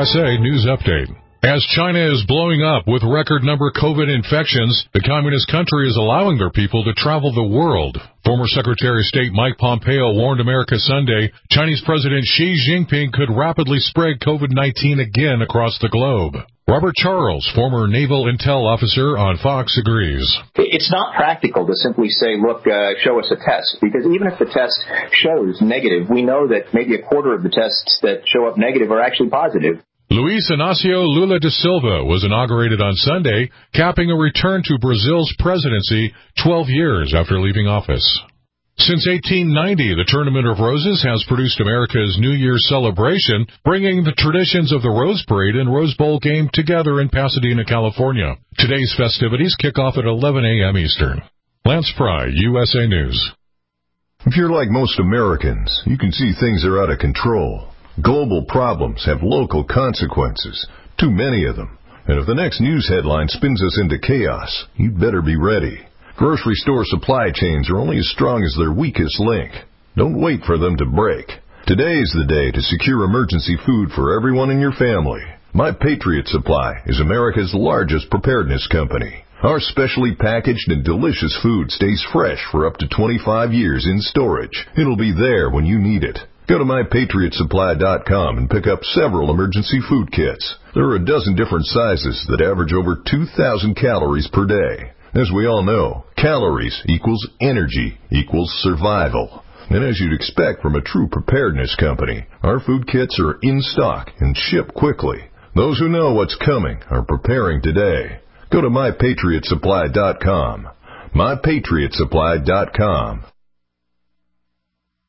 USA News Update. As China is blowing up with record number COVID infections, the communist country is allowing their people to travel the world. Former Secretary of State Mike Pompeo warned America Sunday Chinese President Xi Jinping could rapidly spread COVID-19 again across the globe. Robert Charles, former naval intel officer on Fox, agrees. It's not practical to simply say, look, show us a test, because even if the test shows negative, we know that maybe a quarter of the tests that show up negative are actually positive. Luiz Inácio Lula da Silva was inaugurated on Sunday, capping a return to Brazil's presidency 12 years after leaving office. Since 1890, the Tournament of Roses has produced America's New Year's celebration, bringing the traditions of the Rose Parade and Rose Bowl game together in Pasadena, California. Today's festivities kick off at 11 a.m. Eastern. Lance Pry, USA News. If you're like most Americans, you can see things are out of control. Global problems have local consequences, too many of them. And if the next news headline spins us into chaos, you'd better be ready. Grocery store supply chains are only as strong as their weakest link. Don't wait for them to break. Today is the day to secure emergency food for everyone in your family. My Patriot Supply is America's largest preparedness company. Our specially packaged and delicious food stays fresh for up to 25 years in storage. It'll be there when you need it. Go to MyPatriotSupply.com and pick up several emergency food kits. There are a dozen different sizes that average over 2,000 calories per day. As we all know, calories equals energy equals survival. And as you'd expect from a true preparedness company, our food kits are in stock and ship quickly. Those who know what's coming are preparing today. Go to MyPatriotSupply.com. MyPatriotSupply.com.